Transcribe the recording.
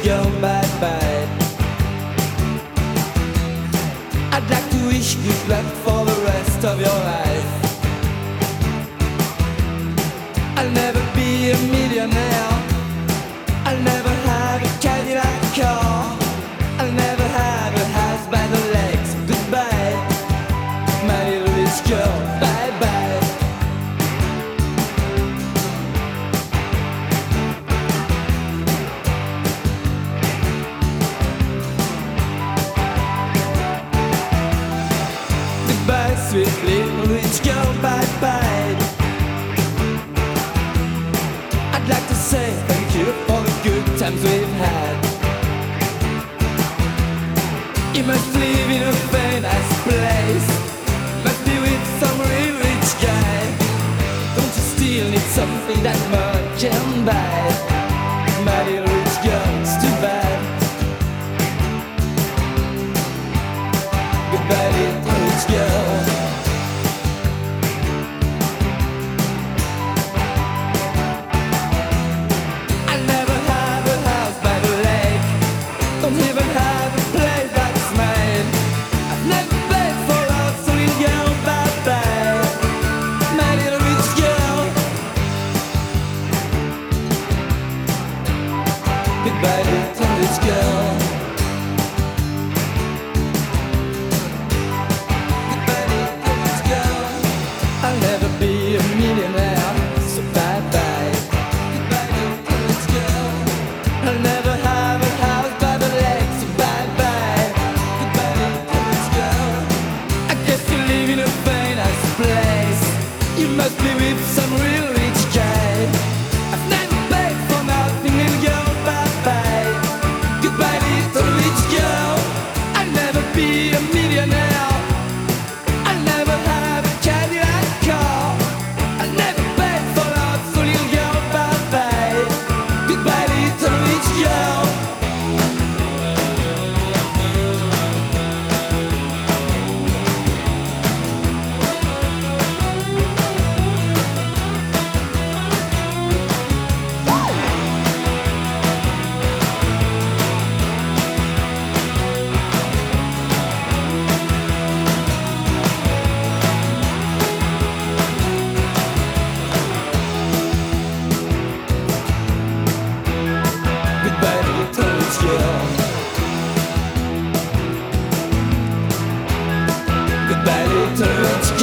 girl, bye bye. I'd like to wish you luck for the rest of your life. I'll never be a millionaire. I'll never have a Cadillac car. I'll never have a house by the lakes. Goodbye, my little rich girl, bye bye. Goodbye, sweet little rich girl, bye bye. I'd like to say thank you for the good times we've had. You must live in a very nice place. Must be with some real rich guy. Don't you still need something that money can buy? My little rich girl, it's too bad. Goodbye, little rich girl. I'll never have a house by the lake. Don't even have a place that's mine. I've never played for love, so little girl, bye bye. My little rich girl. Goodbye, little rich girl. Goodbye, little rich girl. I'll never be a millionaire, so bye bye. Goodbye, little rich girl. I'll never have a house by the lake, so bye bye. Goodbye, little rich girl. I guess you live in a very nice place. You must be with some real rich guy. I've never paid for nothing, little girl, bye bye. Goodbye, little rich girl. I'll never be a millionaire. I'll never have a Cadillac car. I'll never pay for love, so little girl, bye bye. Goodbye, little rich girl. Goodbye, little rich girl. Goodbye, little rich